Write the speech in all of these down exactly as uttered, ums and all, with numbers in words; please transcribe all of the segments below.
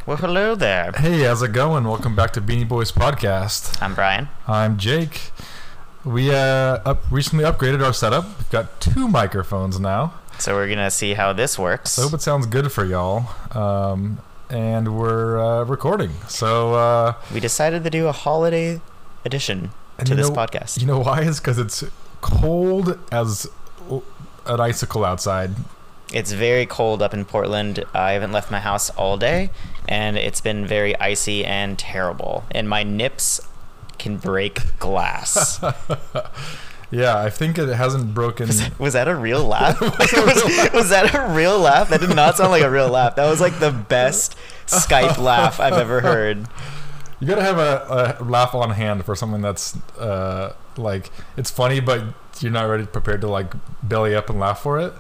Well, hello there. Hey, how's it going? Welcome back to Beanie Boys Podcast. I'm Brian. I'm Jake. We uh, up, recently upgraded our setup. We've got two microphones now. So we're going to see how this works. So I hope it sounds good for y'all. Um, and we're uh, recording. So uh, we decided to do a holiday edition to this know, podcast. You know why? It's because it's cold as an icicle outside. It's very cold up in Portland. I haven't left my house all day, and it's been very icy and terrible. And my nips can break glass. Yeah, I think it hasn't broken. Was that, was that a real laugh? was, was that a real laugh? That did not sound like a real laugh. That was like the best Skype laugh I've ever heard. You gotta have a, a laugh on hand for something that's uh, like, it's funny, but you're not ready, prepared to like belly up and laugh for it.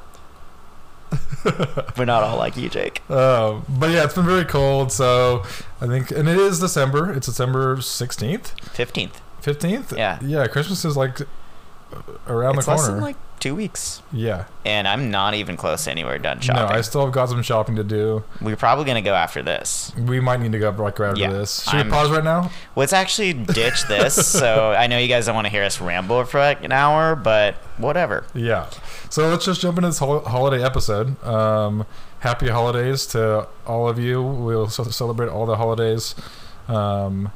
We're not all like you, Jake. Uh, but yeah, it's been very cold, so I think, and it is December. It's December sixteenth, fifteenth, fifteenth. Yeah, yeah. Christmas is like around it's the corner. Less than like two weeks. Yeah, and I'm not even close to anywhere done shopping. No, I still have got some shopping to do. We're probably gonna go after this. We might need to go like right after yeah, this. Should I'm, we pause right now? Let's actually ditch this. So I know you guys don't want to hear us ramble for like an hour, but whatever. Yeah. So let's just jump into this hol- holiday episode. Um, happy holidays to all of you. We'll c- celebrate all the holidays. Um,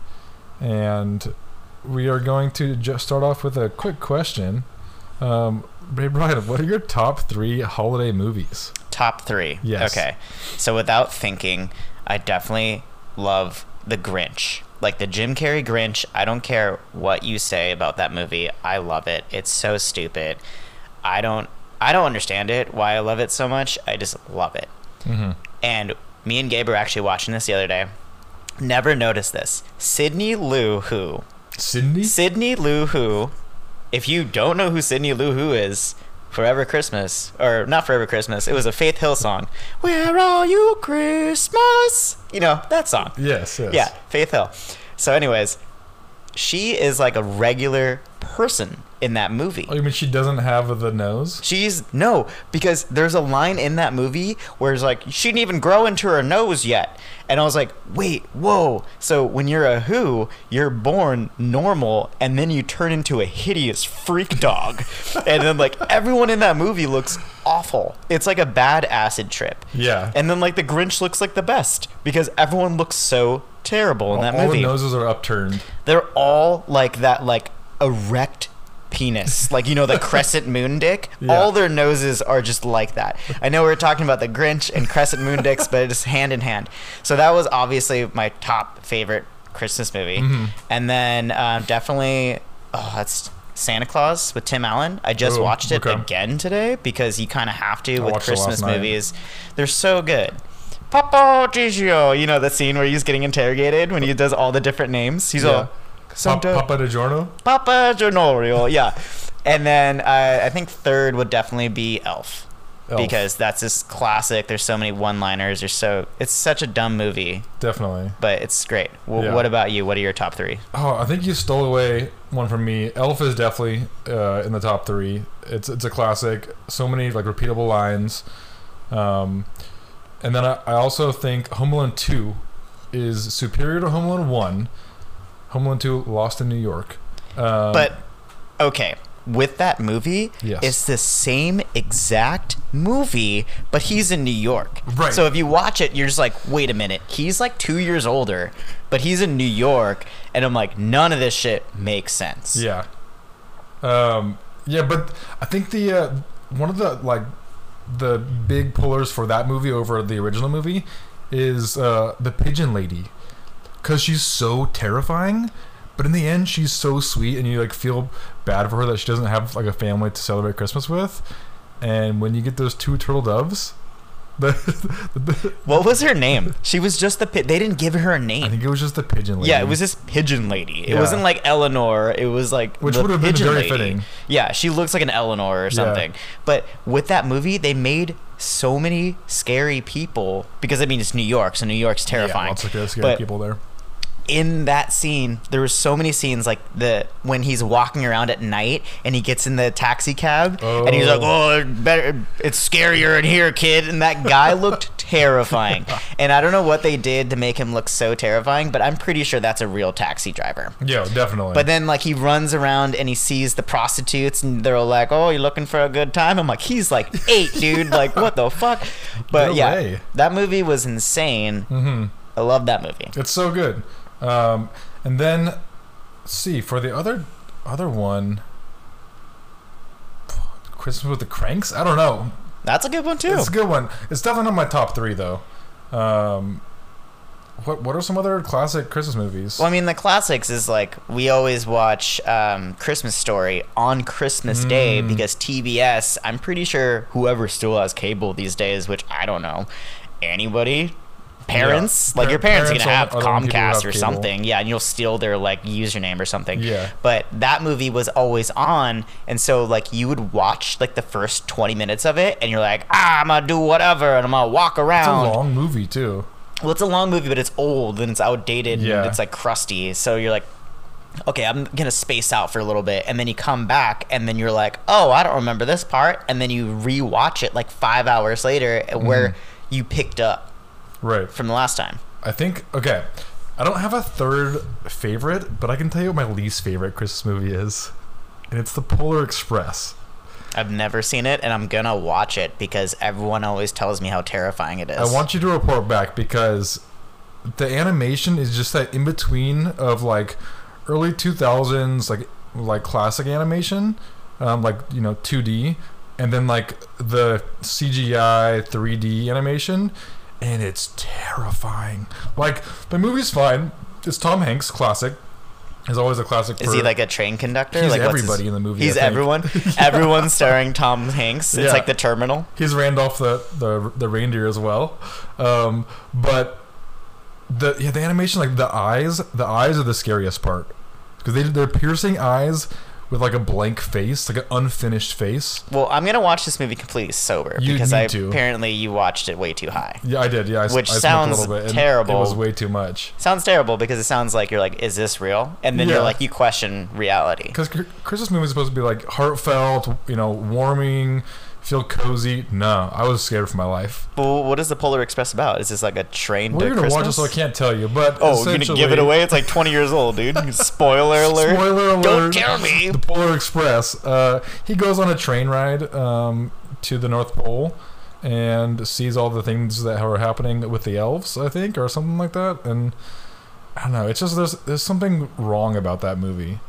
and we are going to just start off with a quick question. Um, Ray Brian, what are your top three holiday movies? Top three? Yes. Okay. So without thinking, I definitely love The Grinch. Like the Jim Carrey Grinch, I don't care what you say about that movie. I love it. It's so stupid. I don't I don't understand it, why I love it so much. I just love it. Mm-hmm. And me and Gabe were actually watching this the other day. Never noticed this. Sidney Lou Who. Sidney? Sidney Lou Who. If you don't know who Sidney Lou Who is, Forever Christmas, or not Forever Christmas, it was a Faith Hill song. Where are you, Christmas? You know, that song. Yes, yes. Yeah, Faith Hill. So anyways, she is like a regular person in that movie. Oh, you mean she doesn't have the nose? She's no, because there's a line in that movie where it's like she didn't even grow into her nose yet, and I was like, wait, whoa. So when you're a Who, you're born normal, and then you turn into a hideous freak dog, and then like everyone in that movie looks awful. It's like a bad acid trip. Yeah. And then like the Grinch looks like the best because everyone looks so terrible in all, that all movie. the noses are upturned. They're all like that, like erect penis, like, you know, the crescent moon dick. Yeah. All their noses are just like that. I know we we're talking about the Grinch and crescent moon dicks, but it's hand in hand. So that was obviously my top favorite Christmas movie. Mm-hmm. And then uh, definitely, oh, that's Santa Claus with Tim Allen. I just Oh, watched it okay. again today because you kind of have to I with watched it last Christmas night. movies. They're so good. Papa Gigio, you know the scene where he's getting interrogated when he does all the different names. He's Yeah. all Santa, Papa DiGiorno? Papa Giornorio, yeah. And then uh, I think third would definitely be Elf, Elf. because that's this classic. There's so many one-liners. There's so it's such a dumb movie, Definitely. but it's great. W- Yeah. What about you? What are your top three? Oh, I think you stole away one from me. Elf is definitely uh, in the top three. It's it's a classic. So many like repeatable lines. Um, and then I, I also think Home Alone two is superior to Home Alone one. Home Alone two, Lost in New York. Um, But okay, with that movie, Yes. it's the same exact movie, but he's in New York. Right. So if you watch it, you're just like, wait a minute, he's like two years older, but he's in New York, and I'm like, none of this shit makes sense. Yeah. Um, yeah, but I think the uh, one of the like the big pullers for that movie over the original movie is uh, the Pigeon Lady, because she's so terrifying, but in the end she's so sweet, and you like feel bad for her that she doesn't have like a family to celebrate Christmas with. And when you get those two turtle doves, the, the, What was her name? She was just the pi- they didn't give her a I name. think it was just the Pigeon Lady. Yeah, it was this pigeon lady. It Yeah. wasn't like Eleanor. It was like Which the would have been pigeon very lady. fitting. Yeah, she looks like an Eleanor or something. But with that movie, they made so many scary people because I mean it's New York, so New York's terrifying. Yeah, lots of scary But people there. in that scene, there were so many scenes like the when he's walking around at night and he gets in the taxi cab Oh. and he's like, "Oh, better, it's scarier in here, kid." And that guy looked terrifying. And I don't know what they did to make him look so terrifying, but I'm pretty sure that's a real taxi driver. Yeah, definitely. But then, like, he runs around and he sees the prostitutes, and they're all like, "Oh, you're looking for a good time?" I'm like, he's like eight, dude. Like, what the fuck? But No yeah, way. that movie was insane. hmm I love that movie. It's so good. Um, and then, let's see, for the other other one, Christmas with the Cranks? I don't know. That's a good one too. It's a good one. It's definitely not my top three, though. Um, what what are some other classic Christmas movies? Well, I mean, the classics is like we always watch um, Christmas Story on Christmas Day Mm. because T B S. I'm pretty sure whoever still has cable these days, which I don't know, anybody. Parents, Yeah. like your parents, Parents are gonna are- have are the only people who Comcast have or cable. something, yeah, and you'll steal their like username or something. Yeah. But that movie was always on, and so like you would watch like the first twenty minutes of it, and you're like, ah, I'm gonna do whatever, and I'm gonna walk It's a around. long movie, too. Well, it's a long movie, but it's old and it's outdated Yeah. and it's like crusty. So you're like, okay, I'm gonna space out for a little bit, and then you come back, and then you're like, oh, I don't remember this part, and then you rewatch it like five hours later, where you picked up Right. from the last time. I think, okay, I don't have a third favorite, but I can tell you what my least favorite Christmas movie is. And it's The Polar Express. I've never seen it, and I'm gonna watch it because everyone always tells me how terrifying it is. I want you to report back because the animation is just that in between of like early two thousands, like like classic animation, um, like, you know, two D, and then like the C G I three D animation, and it's terrifying. Like, the movie's fine. It's Tom Hanks, classic. Is always a classic. Is for- he like a train conductor? He's like, what's everybody his- in the movie. He's I think. everyone. Everyone starring Tom Hanks. It's Yeah. like the Terminal. He's Randolph the, the the reindeer as well, um, but the yeah the animation, like the eyes the eyes are the scariest part because they they're piercing eyes with like a blank face, like an unfinished face. Well, I'm gonna watch this movie completely sober You because need I to. apparently you watched it way too high. Yeah, I did. Yeah, I, s- Which I smoked sounds a little bit, and terrible. It was way too much. Sounds terrible because it sounds like you're like, is this real? And then Yeah. you're like, you question reality. Because Christmas movies are supposed to be like heartfelt, you know, warming, feel cozy. No, I was scared for my life. Well, what is the Polar Express about? Is this like a train We're to gonna Christmas? watch it, so I can't tell you. But Oh, you're gonna give it essentially- away? It's like twenty years old, dude. Spoiler alert. Spoiler alert. Don't tell me. The Polar Express. Uh, he goes on a train ride um, to the North Pole and sees all the things that are happening with the elves, I think, or something like that. And I don't know. It's just there's there's something wrong about that movie.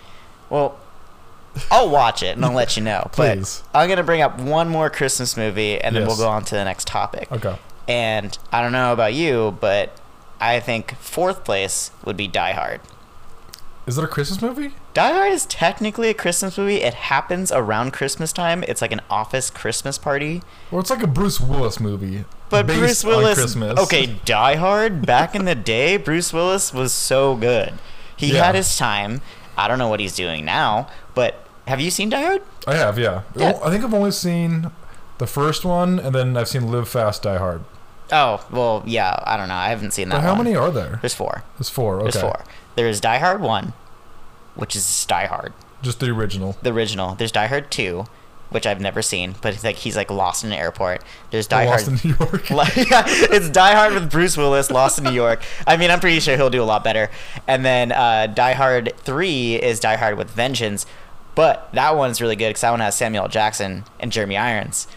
Well, I'll watch it and I'll let you know. But Please. I'm gonna bring up one more Christmas movie and then Yes. we'll go on to the next topic. Okay. And I don't know about you, but I think fourth place would be Die Hard. Is it a Christmas movie? Die Hard is technically a Christmas movie. It happens around Christmas time. It's like an office Christmas party. Or it's like a Bruce Willis movie. But based Bruce on Willis, Christmas. okay, Die Hard, back in the day, Bruce Willis was so good. He Yeah. had his time. I don't know what he's doing now, but have you seen Die Hard? I have, yeah. Yeah. I think I've only seen the first one, and then I've seen Live Fast, Die Hard. Oh, well, yeah, I don't know. I haven't seen that But how one. many are there? There's four. There's four. Okay. There's four. There's Die Hard one, which is Die Hard, Just the original. the original. There's Die Hard two, which I've never seen, but it's like he's like lost in an airport. There's Die Lost Hard. in New York. Like, it's Die Hard with Bruce Willis, Lost in New York. I mean, I'm pretty sure he'll do a lot better. And then uh, Die Hard three is Die Hard with Vengeance, but that one's really good because that one has Samuel L. Jackson and Jeremy Irons.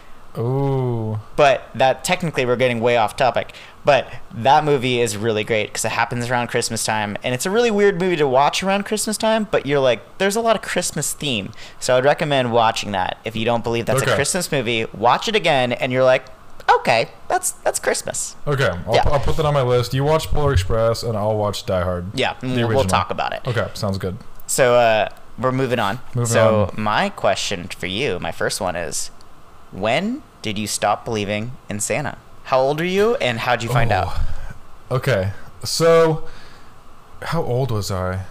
Ooh. But that technically we're getting way off topic. But that movie is really great because it happens around Christmas time, and it's a really weird movie to watch around Christmas time. But you're like, there's a lot of Christmas theme, so I'd recommend watching that. If you don't believe that's Okay. a Christmas movie, watch it again, and you're like, okay, that's that's Christmas. Okay, I'll, Yeah. I'll put that on my list. You watch Polar Express, and I'll watch Die Hard. Yeah, The we'll, we'll original. talk about it. Okay, sounds good. So uh, we're moving on. Moving so on. my question for you, my first one is, when did you stop believing in Santa? How old are you, and how'd you find Oh. out? Okay, so how old was I?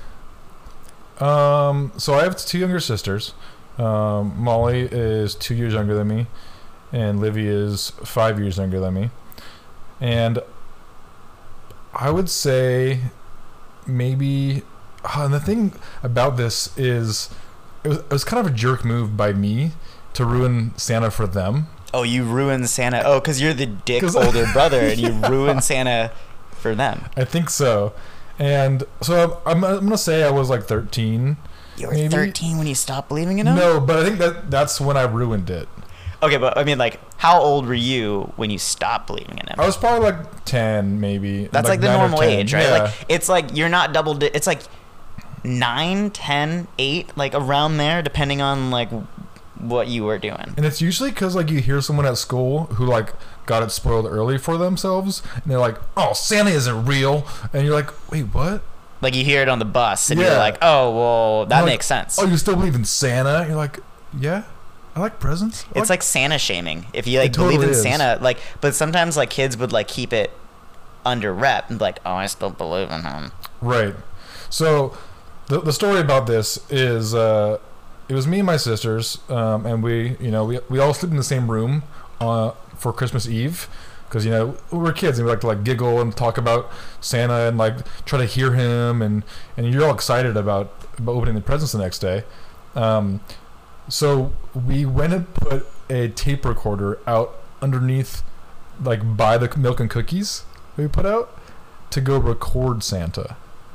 Um, so I have two younger sisters. Um, Molly is two years younger than me, and Livy is five years younger than me. And I would say maybe. Uh, and the thing about this is, it was, it was kind of a jerk move by me to ruin Santa for them. Oh, you ruined Santa. Oh, because you're the dick older brother, and you yeah. ruined Santa for them. I think so. And so I'm, I'm, I'm going to say I was like thirteen. You were maybe. thirteen when you stopped believing in him? No, but I think that that's when I ruined it. Okay, but I mean, like, how old were you when you stopped believing in him? I was probably like ten, maybe. That's like, like the normal age, right? Yeah. Like, it's like you're not double. Di- it's like nine, ten, eight, like around there, depending on like what you were doing. And it's usually because like you hear someone at school who like got it spoiled early for themselves, and they're like, "Oh, Santa isn't real," and you're like, "Wait, what?" Like you hear it on the bus, and yeah. you're like, "Oh, well, that like, makes sense." Oh, you still believe in Santa? You're like, "Yeah, I like presents." I it's like, like Santa shaming. If you like totally believe in is. Santa, like, but sometimes like kids would like keep it under rep and be like, "Oh, I still believe in him." right. So the the story about this is uh, it was me and my sisters, um, and we you know we we all sleep in the same room uh, for Christmas Eve. Because, you know, we were kids and we like to like giggle and talk about Santa and like try to hear him, and, and you're all excited about, about opening the presents the next day. Um, so we went and put a tape recorder out underneath, like by the milk and cookies that we put out to go record Santa.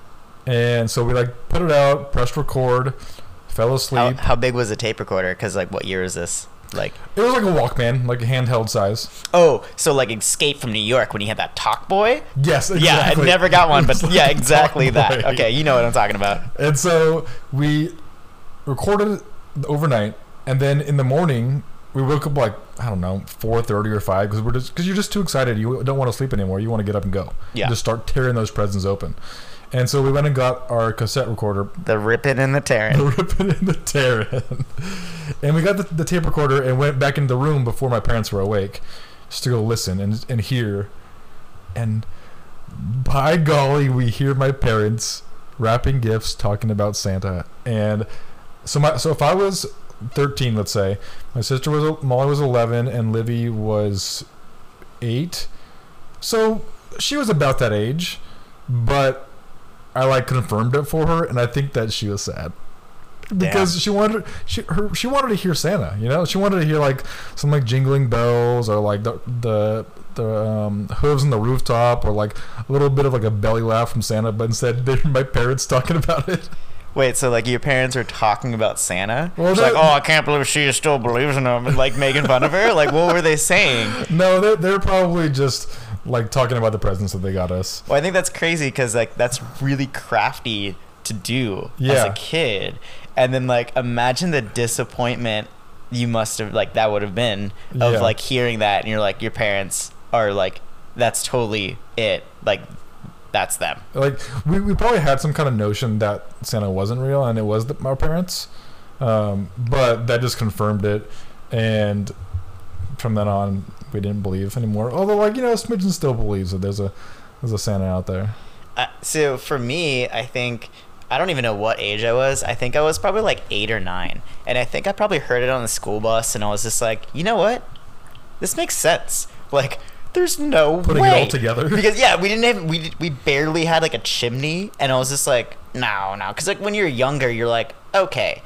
And so we like put it out, pressed record, fell asleep. How, how big was the tape recorder? Because like, what year is this? Like, it was like a Walkman, like a handheld size. Oh, so like Escape from New York when you had that Talk Boy? Yes, exactly. Yeah, I never got one, but Like yeah, exactly that. Boy. Okay, you know what I'm talking about. And so we recorded it overnight, and then in the morning we woke up like I don't know four thirty or five because we're just because you're just too excited. You don't want to sleep anymore. You want to get up and go. Yeah. Just start tearing those presents open. And so we went and got our cassette recorder. The ripping and the tearing. The ripping and the tearing. And we got the, the tape recorder and went back into the room before my parents were awake, just to go listen and and hear. And by golly, we hear my parents wrapping gifts, talking about Santa. And so my so if I was thirteen, let's say, my sister was Molly was eleven and Livy was eight. So she was about that age, but I like confirmed it for her, and I think that she was sad because Damn. she wanted she her she wanted to hear Santa. You know, she wanted to hear like some like jingling bells or like the the the um, hooves on the rooftop or like a little bit of like a belly laugh from Santa. But instead, they're my parents talking about it. Wait, so like your parents are talking about Santa? Well, She's like, oh, I can't believe she still believes in him, and like making fun of her. Like, what were they saying? No, they're they're probably just like talking about the presents that they got us. Well, I think that's crazy because like that's really crafty to do yeah. as a kid, and then like imagine the disappointment you must have like that would have been of yeah. like hearing that, and you're like your parents are like that's totally it, like that's them. Like we, we probably had some kind of notion that Santa wasn't real and it was the, our parents, um, but that just confirmed it, and from then on we didn't believe anymore. Although, like, you know, Smidgen still believes that there's a there's a Santa out there. Uh, so for me, I think I don't even know what age I was. I think I was probably like eight or nine, and I think I probably heard it on the school bus, and I was just like, you know what, this makes sense. Like, there's no Putting way. it all together. Because yeah, we didn't have we we barely had like a chimney, and I was just like, no, no, because like when you're younger, you're like, okay,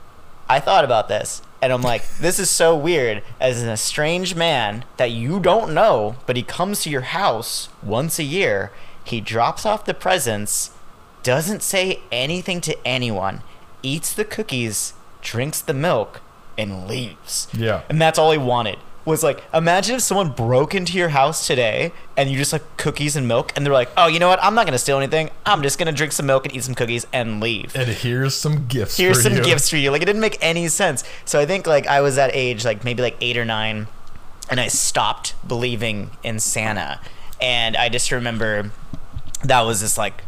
I thought about this. And I'm like, this is so weird. As an estranged man that you don't know, but he comes to your house once a year, he drops off the presents, doesn't say anything to anyone, eats the cookies, drinks the milk, and leaves. Yeah. And that's all he wanted. Was like, imagine if someone broke into your house today and you just like cookies and milk, and they're like, oh, you know what? I'm not going to steal anything. I'm just going to drink some milk and eat some cookies and leave. And here's some gifts Here's for some you. gifts for you. Like, it didn't make any sense. So I think like I was that age, like maybe like eight or nine, and I stopped believing in Santa. And I just remember that was just like,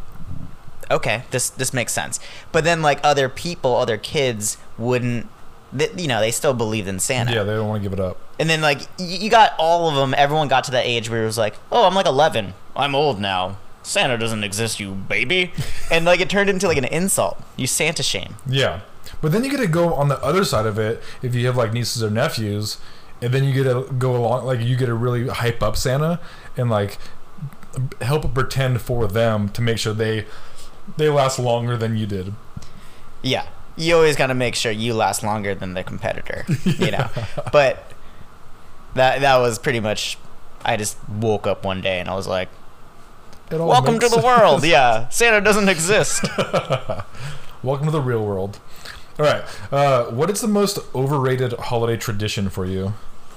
okay, this this makes sense. But then like other people, other kids wouldn't, th- you know, they still believed in Santa. Yeah, they don't want to give it up. And then, like, y- you got all of them. Everyone got to that age where it was like, oh, I'm like eleven. I'm old now. Santa doesn't exist, you baby. And, like, it turned into, like, an insult. You Santa shame. Yeah. But then you get to go on the other side of it if you have, like, nieces or nephews. And then you get to go along, like, you get to really hype up Santa and, like, help pretend for them to make sure they They last longer than you did. Yeah. You always got to make sure you last longer than the competitor, you know. But that that was pretty much. I just woke up one day and I was like, "Welcome to the world." Yeah, Santa doesn't exist. Welcome to the real world. All right. Uh, what is the most overrated holiday tradition for you?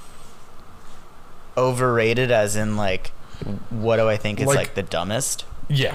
Overrated, as in like, what do I think is like, Like- the dumbest? Yeah.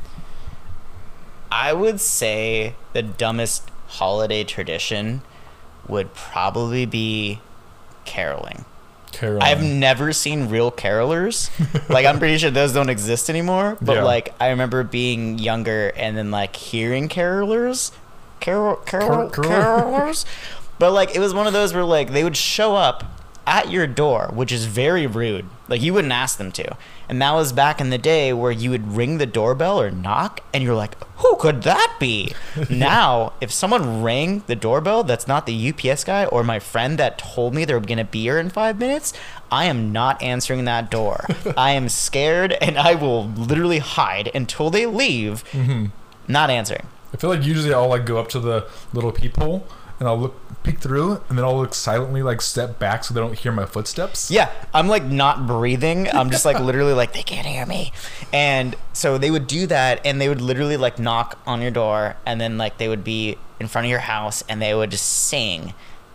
I would say the dumbest holiday tradition would probably be caroling. Caroline. I've never seen real carolers. Like, I'm pretty sure those don't exist anymore. But Yeah. like, I remember being younger and then like hearing carolers, carol, carol, Car- carol- carolers. But like, it was one of those where like they would show up at your door, which is very rude. Like, you wouldn't ask them to. And that was back in the day where you would ring the doorbell or knock, and you're like, who could that be? Now, if someone rang the doorbell that's not the U P S guy or my friend that told me they were going to be here in five minutes, I am not answering that door. I am scared, and I will literally hide until they leave, Mm-hmm. not answering. I feel like usually I'll like go up to the little peephole and I'll look peek through and then I'll look silently like step back so they don't hear my footsteps. Yeah, I'm like not breathing. I'm just like literally like they can't hear me. And so they would do that and they would literally like knock on your door and then like they would be in front of your house and they would just sing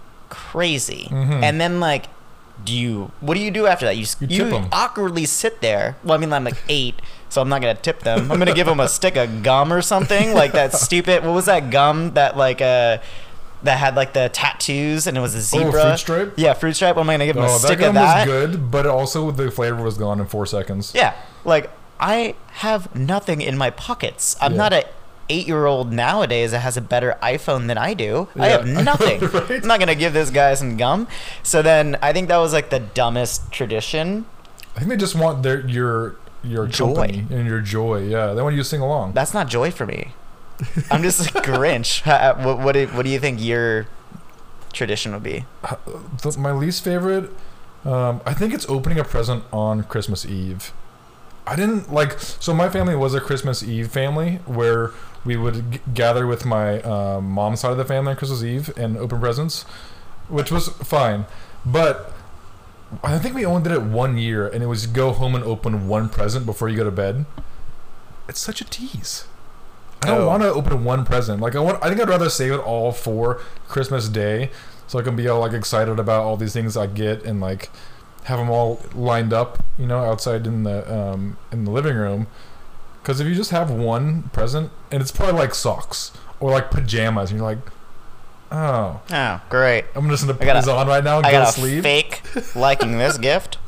crazy. Mhm. And then like do you what do you do after that? You s- You you, tip 'em. awkwardly sit there. Well, I mean I'm like eight, so I'm not going to tip them. I'm going to give them a stick of gum or something like that stupid what was that gum that like uh that had like the tattoos and it was a zebra. fruit stripe? Yeah, fruit stripe. I'm gonna give him a Oh, that stick gum of that. was good, but also the flavor was gone in four seconds. Yeah, like I have nothing in my pockets. I'm Yeah. not a eight-year-old nowadays that has a better iPhone than I do. I have Yeah. nothing. Right? I'm not gonna give this guy some gum. So then I think that was like the dumbest tradition. I think they just want their your your Joy. company and your joy. Yeah, they want you to sing along. That's not joy for me. I'm just like Grinch. Ha- What what do, what do you think your tradition would be? Th- my least favorite, um, I think it's opening a present on Christmas Eve. I didn't like. So my family was a Christmas Eve family where we would g- gather with my um, mom's side of the family on Christmas Eve and open presents, which was fine. But I think we only did it one year, and it was go home and open one present before you go to bed. It's such a tease. I don't Oh. want to open one present. Like I want. I think I'd rather save it all for Christmas Day, so I can be all like excited about all these things I get and like have them all lined up, you know, outside in the um, in the living room. Because if you just have one present, and it's probably like socks or like pajamas, and you're like, oh, Oh, great. I'm just gonna I put gotta- this on right now and I go to got a sleep. fake liking this gift.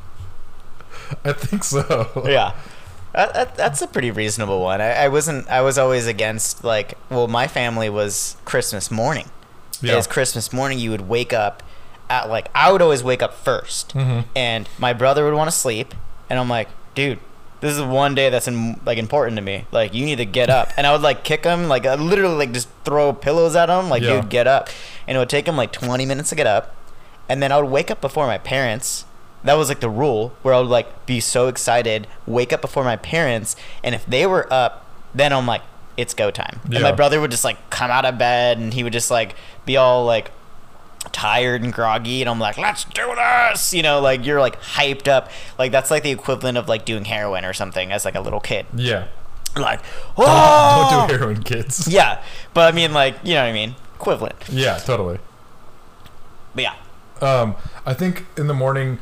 I think so. Yeah. That, that, that's a pretty reasonable one. I, I wasn't. I was always against like. Well, my family was Christmas morning. Yeah. It's Christmas morning. You would wake up at like. I would always wake up first, Mhm. and my brother would want to sleep, and I'm like, dude, this is one day that's in, like important to me. Like you need to get up, and I would like kick him, like I literally like just throw pillows at him, like Yeah. dude, get up, and it would take him like twenty minutes to get up, and then I would wake up before my parents. That was like the rule where I would like be so excited, wake up before my parents, and if they were up, then I'm like, it's go time. And my Yeah. brother would just like come out of bed and he would just like be all like tired and groggy, and I'm like, let's do this, you know, like you're like hyped up, like that's like the equivalent of like doing heroin or something as like a little kid, Yeah. like Don't, oh don't do heroin, kids. yeah, but I mean like you know what I mean, equivalent, Yeah, totally. but yeah. Um, I think in the morning,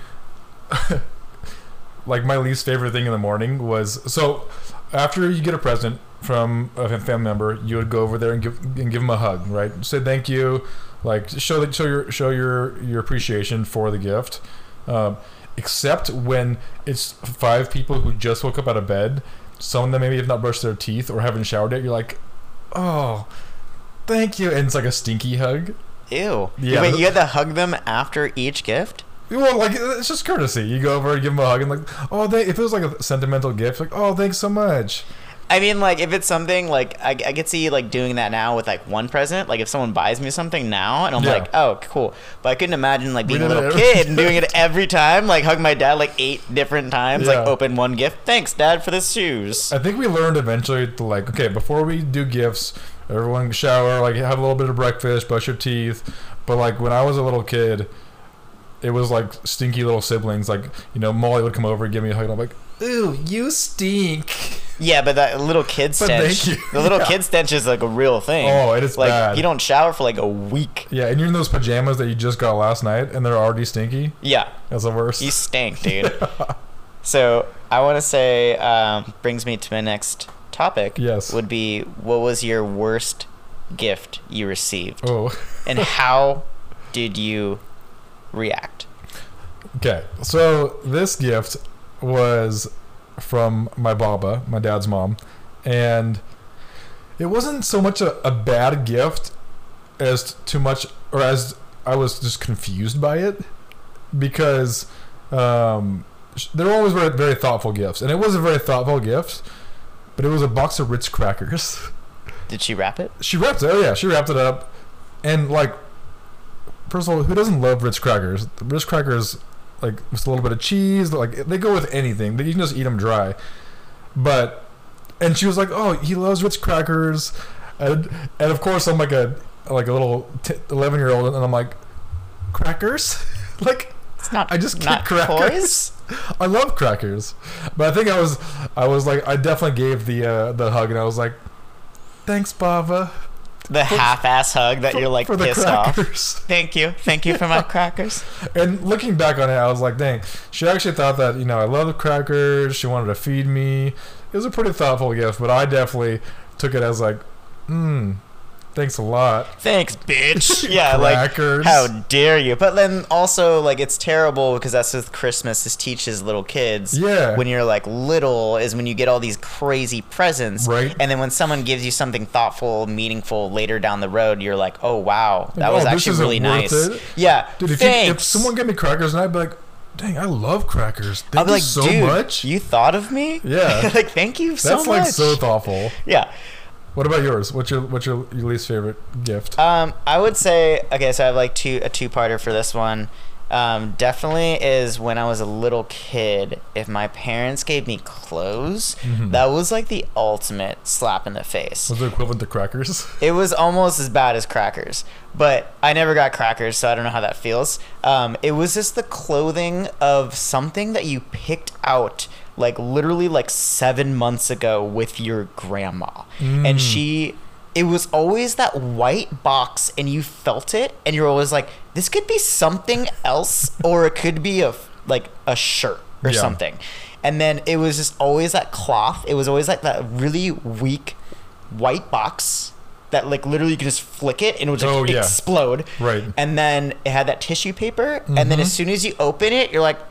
like my least favorite thing in the morning was so after you get a present from a family member, you would go over there and give and give them a hug, right? Say thank you, like show that show your show your your appreciation for the gift. Um, except when it's five people who just woke up out of bed, some of them maybe have not brushed their teeth or haven't showered yet. You're like, oh, thank you, and it's like a stinky hug. Ew. Yeah. Wait, you had to hug them after each gift? Well, like it's just courtesy. You go over and give them a hug, and like, oh, they. If it was like a sentimental gift, like, oh, thanks so much. I mean, like, if it's something like I, I could see like doing that now with like one present. Like, if someone buys me something now, and I'm Yeah. like, oh, cool. But I couldn't imagine like being a We did little it every- kid and doing it every time. Like, hug my dad like eight different times. Like, Yeah. open one gift. Thanks, Dad, for the shoes. I think we learned eventually to like, okay, before we do gifts, everyone shower, like have a little bit of breakfast, brush your teeth. But like when I was a little kid, it was like stinky little siblings. Like, you know, Molly would come over and give me a hug, and I'm like, ooh, you stink. Yeah, but that little kid But stench. thank you. The little Yeah. kid stench is like a real thing. Oh, it is like bad. you don't shower for like a week. Yeah, and you're in those pajamas that you just got last night, and they're already stinky. Yeah, That's the worst. you stink, dude. So I want to say, um, brings me to my next topic. Yes. Would be, what was your worst gift you received, Oh. and how did you react? Okay, so this gift was from my baba, my dad's mom, and it wasn't so much a, a bad gift as too much, or as I was just confused by it, because um, sh- they were always very, very thoughtful gifts, and it was a very thoughtful gift, but it was a box of Ritz crackers. Did she wrap it? She wrapped it. Oh yeah, she wrapped it up, and like, first of all, who doesn't love Ritz crackers? The Ritz crackers, like with a little bit of cheese, like they go with anything. You can just eat them dry. But, and she was like, "Oh, he loves Ritz crackers," and and of course I'm like a like a little eleven year old, and I'm like, crackers, like. It's not. I just not get toys. crackers. I love crackers, but I think I was, I was like, I definitely gave the uh, the hug, and I was like, "Thanks, Baba." The half-ass hug that for- you're like for the pissed off. crackers. Thank you, thank you for my crackers. And looking back on it, I was like, "Dang!" She actually thought that, you know, I love the crackers. She wanted to feed me. It was a pretty thoughtful gift, but I definitely took it as like, "Hmm, thanks a lot." Thanks, bitch. Yeah, Crackers. like how dare you? But then also like it's terrible because that's with Christmas. This teaches little kids. Yeah. When you're like little is when you get all these crazy presents. Right. And then when someone gives you something thoughtful, meaningful later down the road, you're like, oh wow, that Like, was oh, this actually isn't really worth nice. it. Yeah. Dude, if, you, if thanks. someone gave me crackers, and I'd be like, "Dang, I love crackers. Thank I'll be you like, so dude, much." you thought of me? Yeah. Like, thank you so That's much. like so thoughtful. Yeah. What about yours? What's your what's your, your least favorite gift? Um, I would say okay, so I have like two a two parter for this one. Um, definitely is when I was a little kid. If my parents gave me clothes, Mhm. that was like the ultimate slap in the face. Was it equivalent to crackers? It was almost as bad as crackers, but I never got crackers, so I don't know how that feels. Um, it was just the clothing of something that you picked out like literally like seven months ago with your grandma, Mm. and she. It was always that white box, and you felt it, and you're always like, "This could be something else, or it could be a like a shirt or Yeah. something." And then it was just always that cloth. It was always like that really weak white box that like literally you could just flick it and it would just Oh, yeah. explode. Right. And then it had that tissue paper, and then Mhm. as soon as you open it, you're like,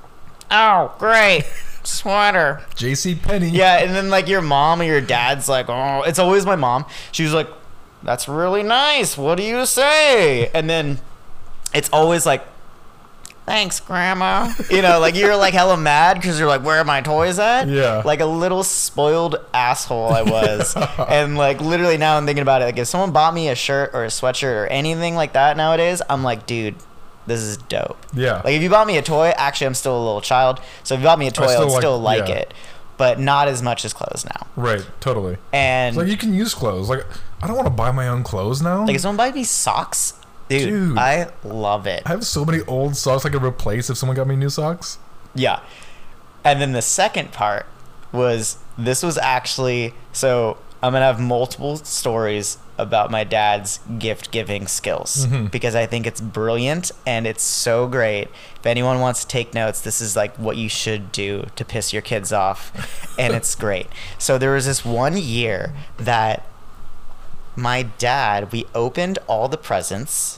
"Oh, great." Sweater. J C Penney. Yeah, and then like your mom or your dad's like, oh, it's always my mom. She was like, "That's really nice. What do you say?" And then it's always like, "Thanks, Grandma." You know, like you're like hella mad because you're like, "Where are my toys at?" Yeah. Like a little spoiled asshole I was. And like literally now I'm thinking about it. Like if someone bought me a shirt or a sweatshirt or anything like that nowadays, I'm like, dude, this is dope. Yeah. Like if you bought me a toy, actually I'm still a little child, so if you bought me a toy, I still would like- still like yeah. it, but not as much as clothes now. Right. Totally. And It's like you can use clothes. Like I don't want to buy my own clothes now. like if someone buys me socks, dude, Dude. I love it. I have so many old socks I could replace if someone got me new socks. Yeah. And then the second part was this was actually so I'm gonna have multiple stories about my dad's gift giving skills Mhm. because I think it's brilliant and it's so great. If anyone wants to take notes, this is like what you should do to piss your kids off, and it's great. So there was this one year that my dad, we opened all the presents,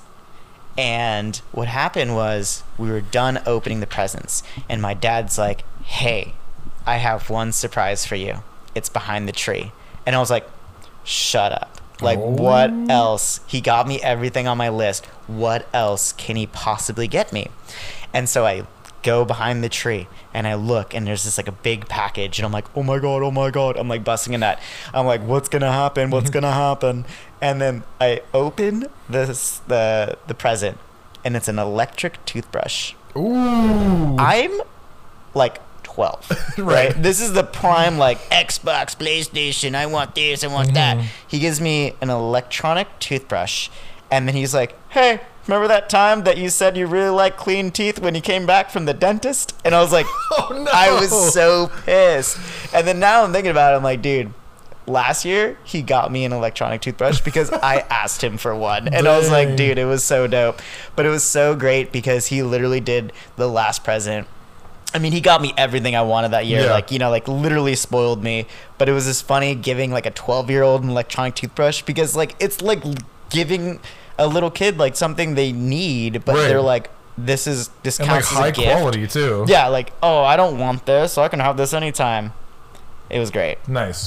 and what happened was we were done opening the presents, and my dad's like, "Hey, I have one surprise for you. It's behind the tree." And I was like, "Shut up. Like, Oh. what else?" He got me everything on my list. What else can he possibly get me? And so I go behind the tree and I look and there's this like a big package and I'm like, oh my god, oh my god. I'm like busting a nut. I'm like, what's gonna happen? What's gonna happen? And then I open this the the present and it's an electric toothbrush. Ooh. I'm like twelve, right. right? This is the prime like Xbox, PlayStation. I want this, I want mm-hmm. that. He gives me an electronic toothbrush, and then he's like, "Hey, remember that time that you said you really like clean teeth when you came back from the dentist?" And I was like, "Oh no!" I was so pissed. And then now I'm thinking about it. I'm like, dude. Last year, he got me an electronic toothbrush because I asked him for one. And Dang. I was like, dude, it was so dope. But it was so great because he literally did the last present. I mean, he got me everything I wanted that year. Yeah. Like, you know, like literally spoiled me. But it was just funny giving like a twelve-year-old an electronic toothbrush because like it's like giving a little kid like something they need. But right. they're like, this is, this and counts like as a high quality too. Yeah, like, oh, I don't want this, so I can have this anytime. It was great. Nice.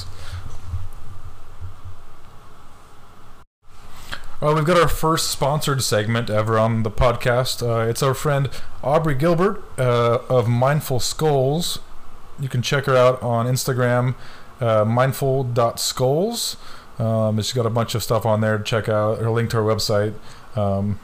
Uh, we've got our first sponsored segment ever on the podcast. Uh, it's our friend Aubrey Gilbert uh, of Mindful Skulls. You can check her out on Instagram, uh, mindful dot skulls. Um, she's got a bunch of stuff on there to check out. Her link to her website um,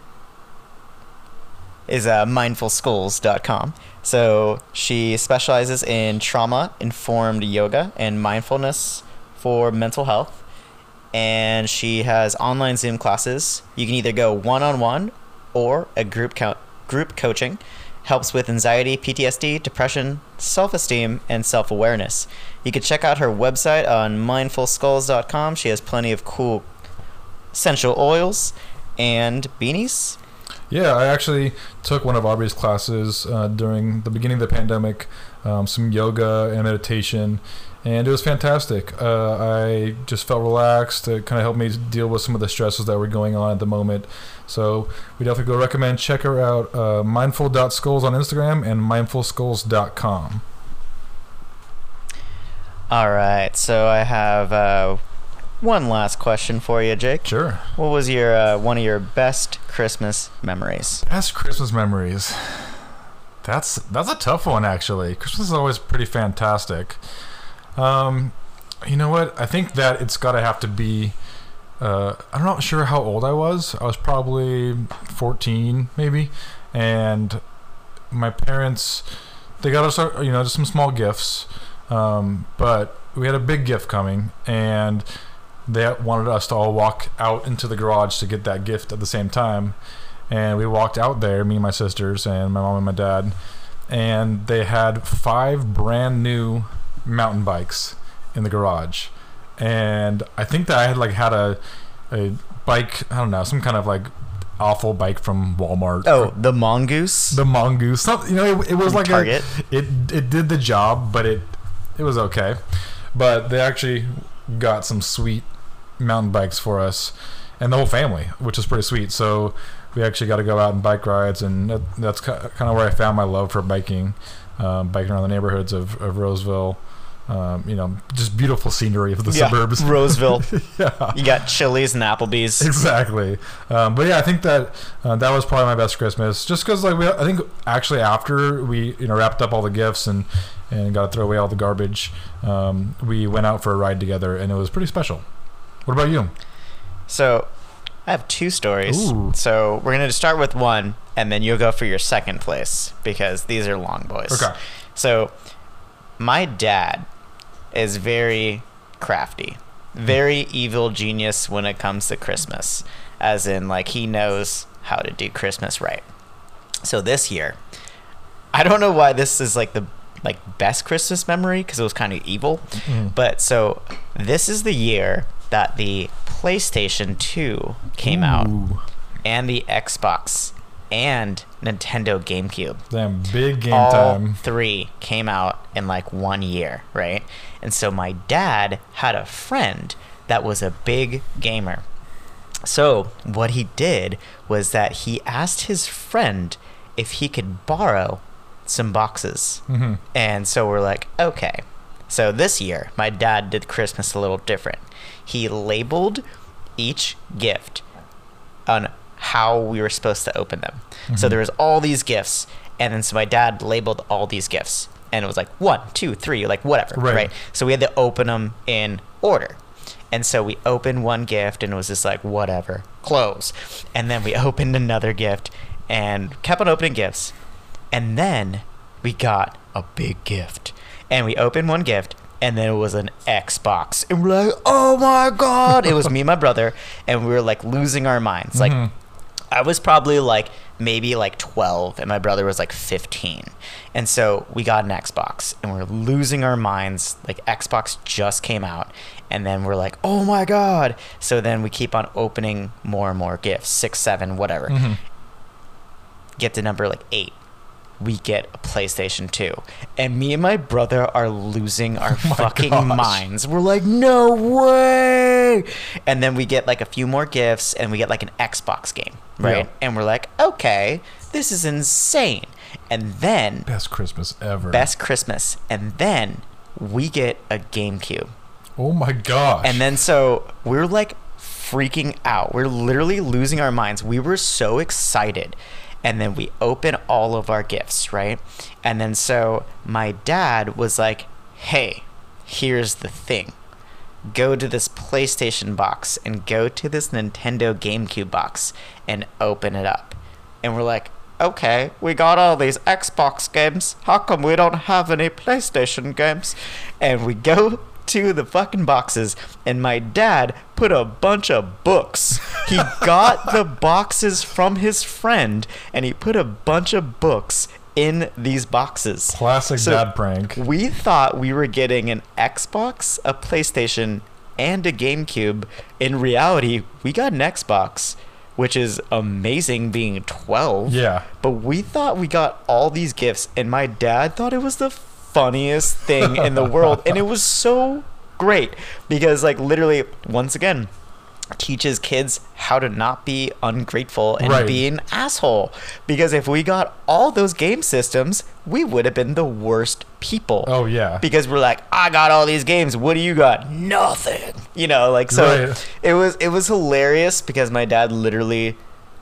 is uh, mindful skulls dot com. So she specializes in trauma-informed yoga and mindfulness for mental health. And she has online Zoom classes. You can either go one-on-one or a group co- group coaching. Helps with anxiety, P T S D, depression, self-esteem, and self-awareness. You can check out her website on mindful skulls dot com. She has plenty of cool essential oils and beanies. Yeah, I actually took one of Aubrey's classes uh, during the beginning of the pandemic, um, some yoga and meditation. And it was fantastic. Uh, I just felt relaxed. It kind of helped me deal with some of the stresses that were going on at the moment. So we definitely go recommend. Check her out, uh, mindful dot skulls on Instagram and mindful skulls dot com. All right. So I have uh, one last question for you, Jake. Sure. What was your uh, one of your best Christmas memories? Best Christmas memories. That's that's a tough one, actually. Christmas is always pretty fantastic. Um, you know what? I think that it's got to have to be. Uh, I'm not sure how old I was. I was probably fourteen, maybe, and my parents they got us, you know, just some small gifts. Um, but we had a big gift coming, and they wanted us to all walk out into the garage to get that gift at the same time. And we walked out there, me and my sisters and my mom and my dad, and they had five brand new mountain bikes in the garage. And I think that I had like had a a bike, I don't know, some kind of like awful bike from Walmart. Oh, the Mongoose? The Mongoose. Some, you know, it, it was like Target. a it it did the job, but it it was okay. But they actually got some sweet mountain bikes for us and the whole family, which is pretty sweet. So we actually got to go out and bike rides, and that, that's kind of where I found my love for biking, um, biking around the neighborhoods of, of Roseville. Um, you know, just beautiful scenery of the yeah, suburbs. Roseville. Yeah. You got Chili's and Applebee's. Exactly. Um, but yeah, I think that uh, that was probably my best Christmas. Just because, like, we, I think actually after we, you know, wrapped up all the gifts and and got to throw away all the garbage, um, we went out for a ride together, and it was pretty special. What about you? So, I have two stories. Ooh. So we're gonna start with one, and then you'll go for your second place because these are long boys. Okay. So, my dad is very crafty, very evil genius when it comes to Christmas, as in like he knows how to do Christmas right. So this year, I don't know why this is like the like best Christmas memory because it was kind of evil, mm-hmm. but so this is the year that the PlayStation two came Ooh. out and the Xbox and Nintendo GameCube. Damn, big game All time. three came out in like one year, right? And so my dad had a friend that was a big gamer. So what he did was that he asked his friend if he could borrow some boxes. Mm-hmm. And so we're like, okay. So this year, my dad did Christmas a little different. He labeled each gift on how we were supposed to open them. Mm-hmm. So there was all these gifts, And then so my dad labeled all these gifts, and it was like one, two, three, like whatever, Right. right? So we had to open them in order. And so we opened one gift, and it was just like, whatever, close. And then we opened another gift and kept on opening gifts. And then we got a big gift. And we opened one gift, and then it was an Xbox. And we're like, oh my God. It was me and my brother, and we were like losing our minds. Like, Mhm. I was probably like maybe like twelve, and my brother was like fifteen. And so we got an Xbox, and we're losing our minds. Like, Xbox just came out, and then we're like, oh my God. So then we keep on opening more and more gifts, six, seven, whatever. Mhm. Get to number like eight. We get a PlayStation two. And me and my brother are losing our Oh my fucking gosh. minds. We're like, no way. And then we get like a few more gifts, and we get like an Xbox game, right? Yeah. And we're like, okay, this is insane. And then, Best Christmas ever. best Christmas. And then we get a GameCube. Oh my gosh. And then so we're like freaking out. We're literally losing our minds. We were so excited. And then we open all of our gifts, right? And then so my dad was like, hey, here's the thing. Go to this PlayStation box and go to this Nintendo GameCube box and open it up. And we're like, okay, we got all these Xbox games. How come we don't have any PlayStation games? And we go to the fucking boxes, and my dad put a bunch of books. He got the boxes from his friend, and he put a bunch of books in these boxes. Classic So dad prank. We thought we were getting an Xbox, a PlayStation, and a GameCube. In reality, we got an Xbox, which is amazing being twelve. Yeah. But we thought we got all these gifts, and my dad thought it was the funniest thing in the world. And it was so great because, like, literally, once again, teaches kids how to not be ungrateful and Right. be an asshole. Because if we got all those game systems, we would have been the worst people. Oh yeah. Because we're like, I got all these games. What do you got? Nothing. You know, like, so Right. it was it was hilarious because my dad literally,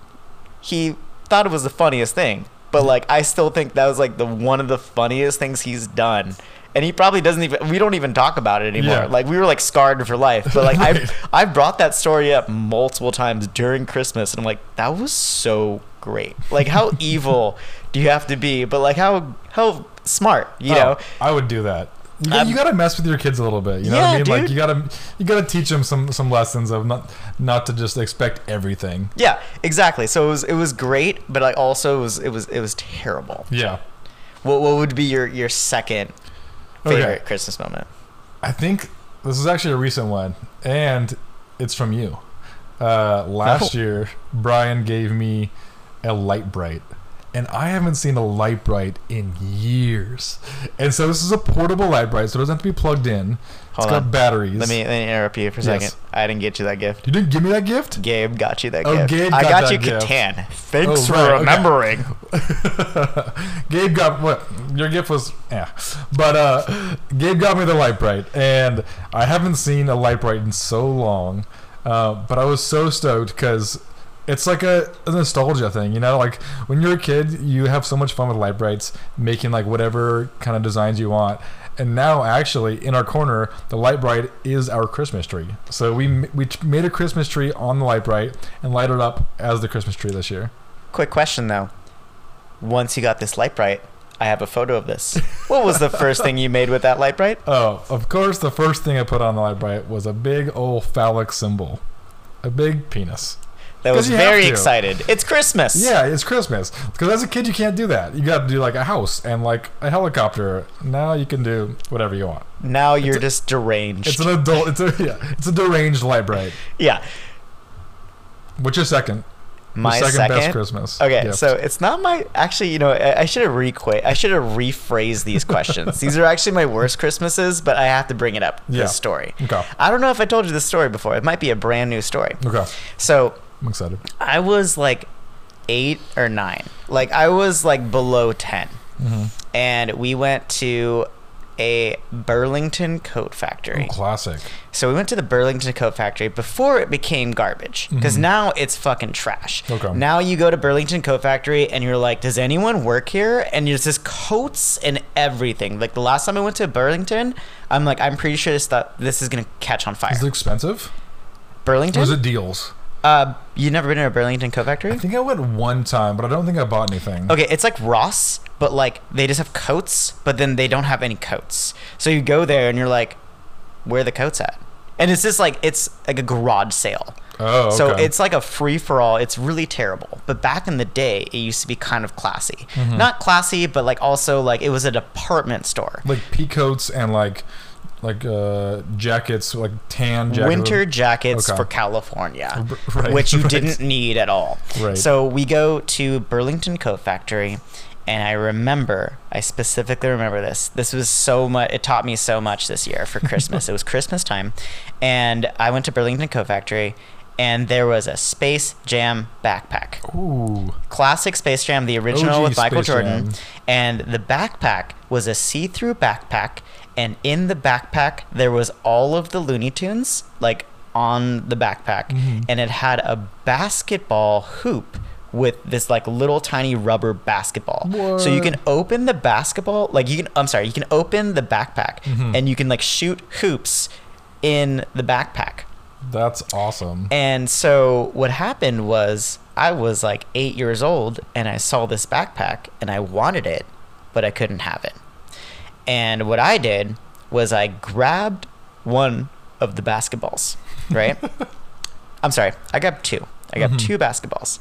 he thought it was the funniest thing. But like, I still think that was like the one of the funniest things he's done. And he probably doesn't even, we don't even talk about it anymore. Yeah. Like, we were like scarred for life. But like, Right. I've, I've brought that story up multiple times during Christmas. And I'm like, that was so great. Like, how evil do you have to be? But like, how, how smart, you Oh, know? I would do that. You, Um, you gotta mess with your kids a little bit. You know what Yeah, I mean? Like dude. you gotta you gotta teach them some some lessons of not not to just expect everything. Yeah, exactly. So it was it was great, but like also it was it was it was terrible. Yeah. What what would be your your second favorite Okay. Christmas moment? I think this is actually a recent one, and it's from you. Uh, last Oh. year, Brian gave me a Light Bright, and I haven't seen a Light Bright in years. And so this is a portable Light Bright, so it doesn't have to be plugged in. Hold it's got on. batteries. Let me, let me interrupt you for a Yes. second. I didn't get you that gift. You didn't give me that gift? Gabe got you that Oh, gift. Gabe I got got that you gift. Catan. Thanks Oh, for right, okay. remembering. Gabe got what your gift was, yeah. But uh, Gabe got me the Light Bright, and I haven't seen a Light Bright in so long. Uh, but I was so stoked because it's like a, a nostalgia thing, you know. Like when you're a kid, you have so much fun with Light Brights, making like whatever kind of designs you want. And now, actually, in our corner, the Light Bright is our Christmas tree. So we m- we t- made a Christmas tree on the Light Bright and light it up as the Christmas tree this year. Quick question though. Once you got this light bright, I have a photo of this. What was the first thing you made with that light bright? Oh, of course, the first thing I put on the Light Bright was a big old phallic symbol. A big penis. That was 'Cause you have very to. excited. It's Christmas. Yeah, it's Christmas. Because as a kid, you can't do that. You got to do like a house and like a helicopter. Now you can do whatever you want. Now you're a- just deranged. It's an adult. It's a yeah. It's a deranged Light Bright. yeah. What's your second? My your second, best Christmas. Okay, gift. so it's not my actually. You know, I, I should have requ- I should have rephrased these questions. These are actually my worst Christmases, but I have to bring it up. Yeah. This story. Okay. I don't know if I told you this story before. It might be a brand new story. Okay. So I'm excited. I was like eight or nine. Like I was like below ten, Mm-hmm. and we went to a Burlington Coat Factory. Oh, classic. So we went to the Burlington Coat Factory before it became garbage, because Mhm. now it's fucking trash. Okay. Now you go to Burlington Coat Factory and you're like, does anyone work here? And there's just coats and everything. Like the last time I went to Burlington, I'm like, I'm pretty sure this stuff, this is gonna catch on fire. Is it expensive? Burlington? Or is it deals? Uh, you never been to a Burlington Coat Factory? I think I went one time, but I don't think I bought anything. Okay, it's like Ross, but like they just have coats, but then they don't have any coats. So you go there and you're like, where are the coats at? And it's just like, it's like a garage sale. Oh, okay. So it's like a free for all. It's really terrible. But back in the day, it used to be kind of classy. Mhm. Not classy, but like also like it was a department store. like pea coats and like like uh jackets, like tan jackets. Winter jackets Okay. for California, Right, which you right. didn't need at all. Right. So we go to Burlington Coat Factory, and I remember, I specifically remember this. This was so much, it taught me so much this year for Christmas. It was Christmas time, and I went to Burlington Coat Factory, and there was a Space Jam backpack. Ooh. Classic Space Jam, the original O G with Michael Space Jordan. Jam. And the backpack was a see-through backpack, and in the backpack there was all of the Looney Tunes like on the backpack, Mhm. and it had a basketball hoop with this like little tiny rubber basketball. So you What? can open the basketball, like you can I'm sorry, you can open the backpack Mhm. and you can like shoot hoops in the backpack. That's awesome. And so what happened was I was like eight years old and I saw this backpack and I wanted it, but I couldn't have it. And what I did was I grabbed one of the basketballs, right? I'm sorry, I grabbed two. I grabbed Mhm. two basketballs,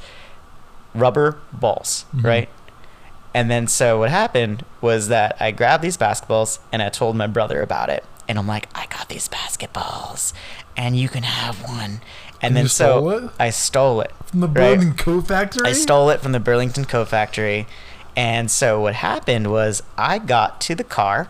rubber balls, Mhm. right? And then so what happened was that I grabbed these basketballs and I told my brother about it. And I'm like, I got these basketballs and you can have one. And And then you so stole it? I stole it. From the right? Burlington Coat Factory? I stole it from the Burlington Coat Factory. And so what happened was I got to the car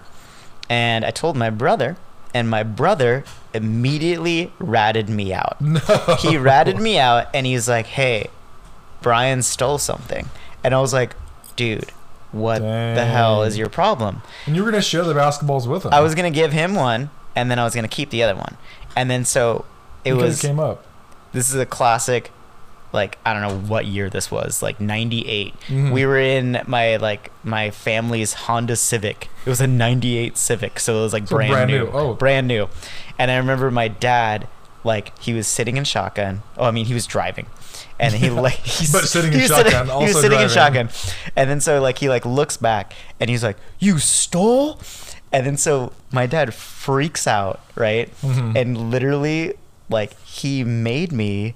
and I told my brother, and my brother immediately ratted me out. No. He ratted me out and he's like, hey, Brian stole something. And I was like, dude, what the hell is Dang. your problem? And you were going to share the basketballs with him. I was going to give him one and then I was going to keep the other one. And then so it You guys was, came up. this is a classic, like, I don't know what year this was, like ninety-eight. Mhm. We were in my, like, my family's Honda Civic. It was a ninety-eight Civic. So it was like So brand, brand new. new. Oh. Brand new. And I remember my dad, like, he was sitting in shotgun. Oh, I mean, he was driving. And he like he's But sitting in he was shotgun, sitting, he also was sitting in driving. shotgun, and then so like he like looks back and he's like, "You stole," and then so my dad freaks out, right? Mhm. And literally, like he made me.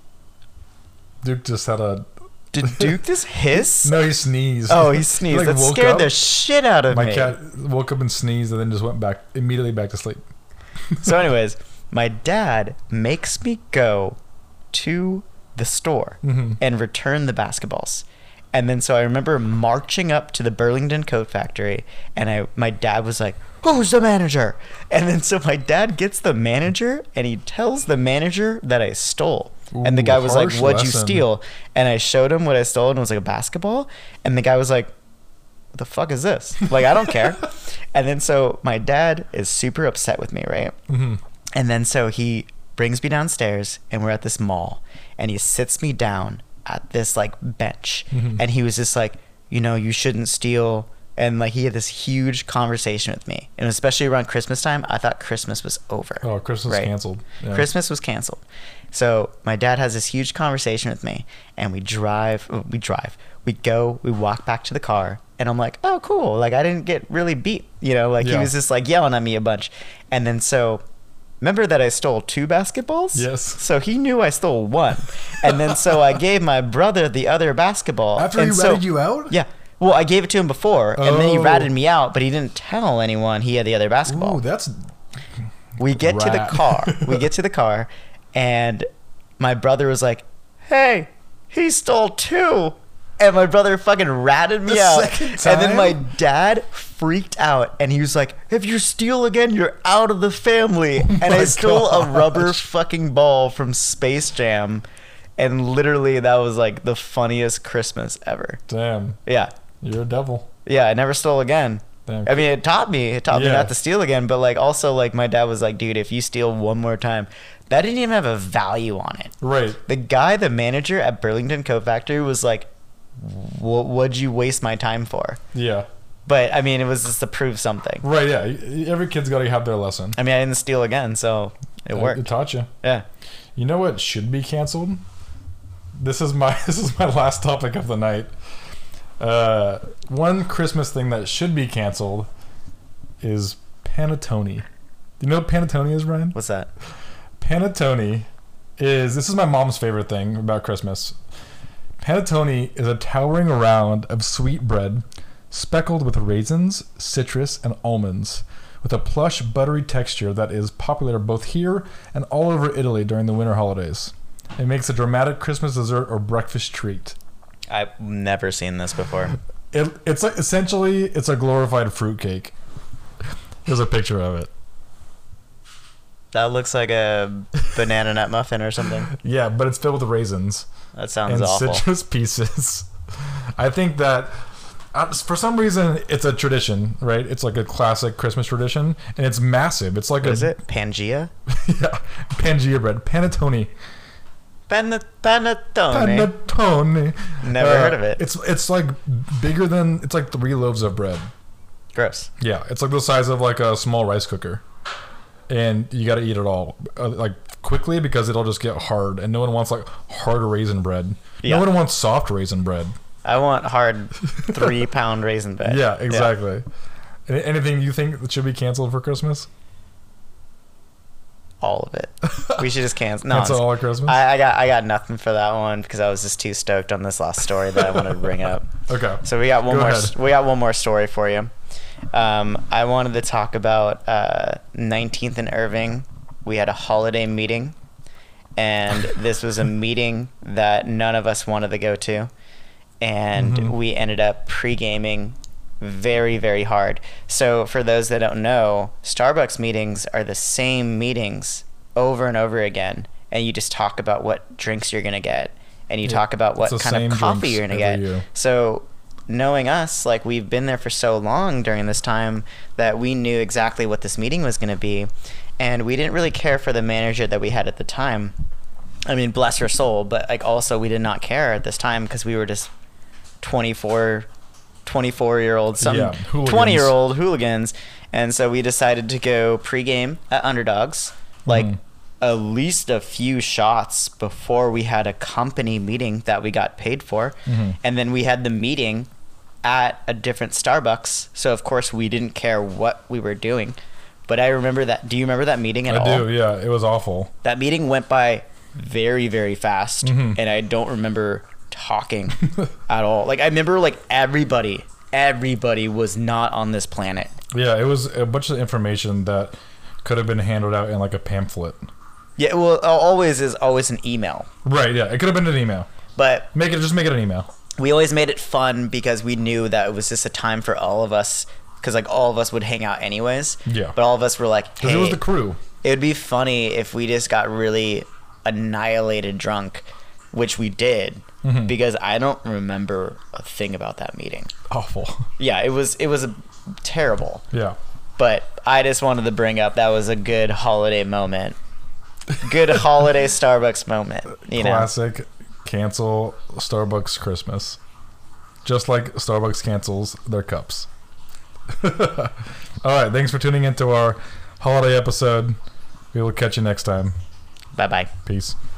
Duke just had a... Did Duke just hiss? No, he sneezed. Oh, he sneezed. like, That woke scared up. the shit out of My me. cat woke up and sneezed and then just went back, immediately back to sleep. So, anyways, my dad makes me go to the store Mhm. and return the basketballs. And then so I remember marching up to the Burlington Coat Factory, and I my dad was like, "Who's the manager?" And then so my dad gets the manager and he tells the manager that I stole. And the Ooh, guy was like, harsh "What'd you lesson. steal?" And I showed him what I stole, and it was like a basketball. And the guy was like, "What the fuck is this?" Like, I don't care. And then so my dad is super upset with me, right? Mhm. And then so he brings me downstairs and we're at this mall and he sits me down at this like bench Mhm. and he was just like, you know, you shouldn't steal. And like he had this huge conversation with me. And especially around Christmas time, I thought Christmas was over. Oh, Christmas Right. canceled. Yeah. Christmas was canceled. So my dad has this huge conversation with me and we drive, oh, we drive, we go, we walk back to the car and I'm like, oh, cool. Like I didn't get really beat, you know, like he Yeah. was just like yelling at me a bunch. And then so remember that I stole two basketballs? Yes. So he knew I stole one. And then so I gave my brother the other basketball. After and he so, ratted you out? Yeah. Well, I gave it to him before and then he Oh. ratted me out, but he didn't tell anyone he had the other basketball. Ooh, that's... We get to the Rat. car. We get to the car, and my brother was like, "Hey, he stole two." And my brother fucking ratted me The out. second And then my time? dad freaked out, and he was like, "If you steal again, you're out of the family." and I Oh my stole a rubber gosh. fucking ball from Space Jam, and literally that was like the funniest Christmas ever. Damn. Yeah, You're a devil. yeah. I never stole again. Damn. I mean, it taught me. It taught me Yeah. not to steal again. But like, also, like, my dad was like, "Dude, if you steal one more time, that didn't even have a value on it." Right. The guy, the manager at Burlington Coat Factory, was like, "What? What'd you waste my time for?" Yeah. But I mean, it was just to prove something. Right. Yeah. Every kid's got to have their lesson. I mean, I didn't steal again, so it worked. It taught you. Yeah. You know what should be canceled? This is my this is my last topic of the night. Uh, one Christmas thing that should be canceled is panettone. Do you know what panettone is, Ryan? What's that? Panettone is this is my mom's favorite thing about Christmas. Panettone is a towering round of sweet bread speckled with raisins, citrus, and almonds, with a plush, buttery texture that is popular both here and all over Italy during the winter holidays. It makes a dramatic Christmas dessert or breakfast treat. I've never seen this before. It, it's like essentially it's a glorified fruitcake. Here's a picture of it. That looks like a banana nut muffin or something. Yeah, but it's filled with raisins That sounds and awful. citrus pieces. I think that uh, for some reason it's a tradition, right? It's like a classic Christmas tradition, and it's massive. It's like What a is it? Pangea? yeah, Pangea bread, panettone. Pan- panettone. Panettone. Never Uh, heard of it. It's it's like bigger than it's like three loaves of bread. Gross. Yeah, it's like the size of like a small rice cooker, and you got to eat it all uh, like quickly because it'll just get hard, and no one wants like hard raisin bread. Yeah. No one wants soft raisin bread. I want hard three pound raisin bread. Yeah, exactly. Any- Anything you think that should be canceled for Christmas? All of it. We should just cancel. No, Cancel it's- all at Christmas. I, I got I got nothing for that one because I was just too stoked on this last story that I wanted to bring up. Okay. So we got one Go more. ahead. We got one more story for you. Um, I wanted to talk about uh, nineteenth and Irving. We had a holiday meeting, and this was a meeting that none of us wanted to go to, and Mhm. we ended up pre-gaming very very hard. So for those that don't know, Starbucks meetings are the same meetings over and over again, and you just talk about what drinks you're gonna get, and you Yeah, talk about what it's the kind of same coffee drinks you're gonna every get. year. So knowing us, like we've been there for so long during this time that we knew exactly what this meeting was going to be, and we didn't really care for the manager that we had at the time. I mean, bless her soul, but like also we did not care at this time because we were just twenty-four twenty-four year old some Yeah, hooligans. twenty year old hooligans, and so we decided to go pregame at Underdogs, like Mhm. at least a few shots before we had a company meeting that we got paid for. Mhm. And then we had the meeting at a different Starbucks, so of course we didn't care what we were doing. But I remember that. Do you remember that meeting at I all? do. Yeah, it was awful. That meeting went by very very fast, Mhm. and I don't remember talking at all. Like I remember like everybody everybody was not on this planet. Yeah, it was a bunch of information that could have been handled out in like a pamphlet. Yeah, well, always is always an email. Right. Yeah, it could have been an email. But Make it just make it an email. we always made it fun because we knew that it was just a time for all of us, because like all of us would hang out anyways. Yeah. But all of us were like, Because hey, it was the crew. it would be funny if we just got really annihilated drunk, which we did, Mhm. because I don't remember a thing about that meeting. Awful. Yeah, it was it was terrible. Yeah. But I just wanted to bring up that was a good holiday moment. Good holiday Starbucks moment. You know. Classic. Cancel Starbucks Christmas. Just like Starbucks cancels their cups. All right. Thanks for tuning into our holiday episode. We will catch you next time. Bye bye. Peace.